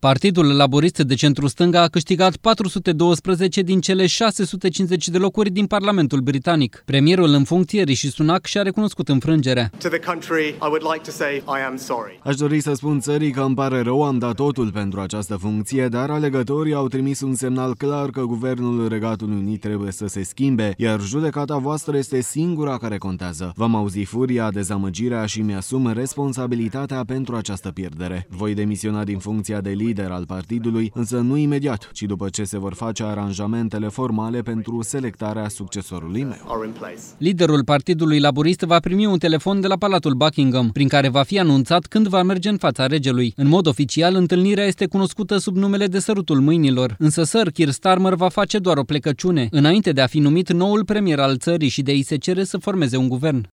Partidul Laborist de centru-stânga a câștigat 412 din cele 650 de locuri din Parlamentul Britanic. Premierul în funcție, Rishi Sunak, și-a recunoscut înfrângerea. Aș dori să spun țării că îmi pare rău, am dat totul pentru această funcție, dar alegătorii au trimis un semnal clar că Guvernul Regatului Unit trebuie să se schimbe, iar judecata voastră este singura care contează. V-am auzit furia, dezamăgirea și mi-asum responsabilitatea pentru această pierdere. Voi demisiona din funcția de lider al partidului, însă nu imediat, ci după ce se vor face aranjamentele formale pentru selectarea succesorului meu. Liderul Partidului Laborist va primi un telefon de la Palatul Buckingham, prin care va fi anunțat când va merge în fața regelui. În mod oficial, întâlnirea este cunoscută sub numele de sărutul mâinilor, însă Sir Keir Starmer va face doar o plecăciune, înainte de a fi numit noul premier al țării și de a-i se cere să formeze un guvern.